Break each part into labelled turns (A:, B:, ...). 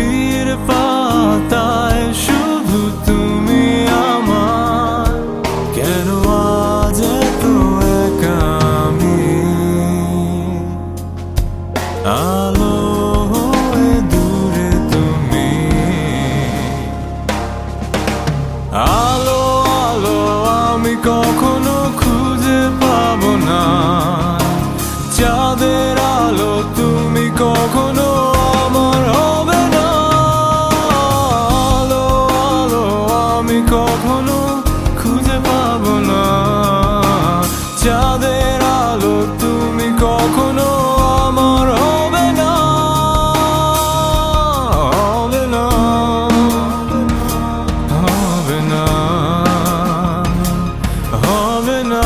A: নদীর পাতায় শুধু তুমি আমার, কেন আজ এত একা আমি? আলো হয়ে দূরে তুমি, আলো আলো আমি কখনো খুঁজে পাবো না, চাঁদের আলো তুমি কখনো আমার হবে না। আলো আলো আমি কখনো খুঁজে পাবো না, চাঁদের আলো তুমি কখনো আমার হবে না, হবে না, হবে না, হবে না।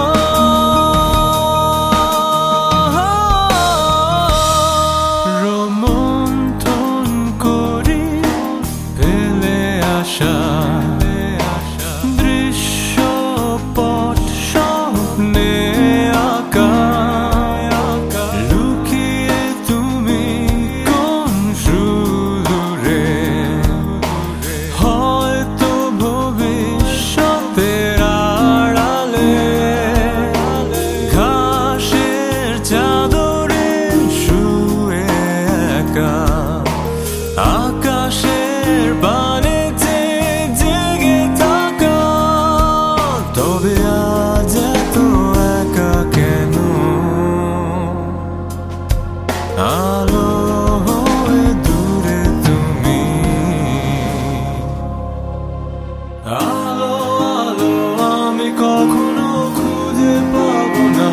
A: রোমন্থন করি ফেলে আসা দৃশ্যপট স্বপ্নে আঁকা, লুকিয়ে তুমি কোন সুদূরে, হয়তো ভবিষ্যতের আড়ালে ঘাসের চাদরে শুয়ে একা, আকাশের বানেতে জেগে থাকা। তবে আজ এত একা কেন? আলো হয়ে দূরে তুমি, আলো আলো আমি কখনো খুঁজে পাবো না,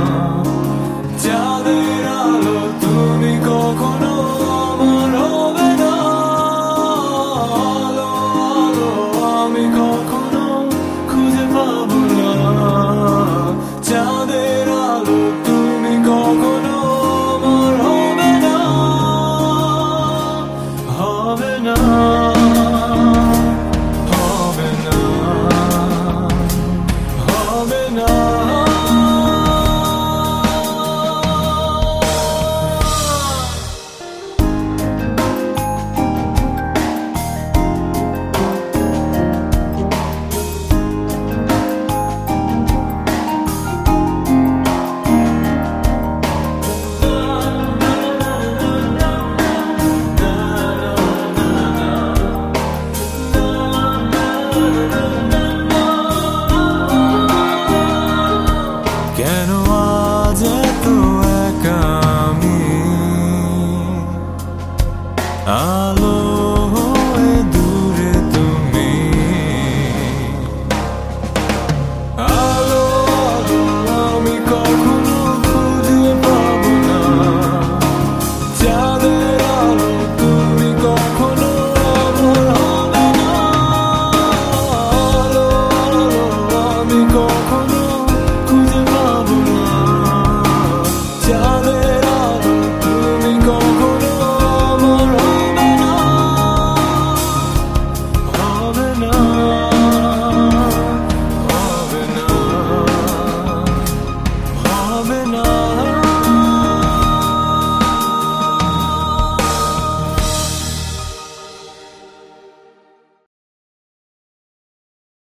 A: চাঁদের আলো তুমি কখনো আমার হবে না। আলো আলো আমি কখনো খুঁজে পাবো না, চাঁদের আলো তুমি কখনো আমার হবে না, হবে না।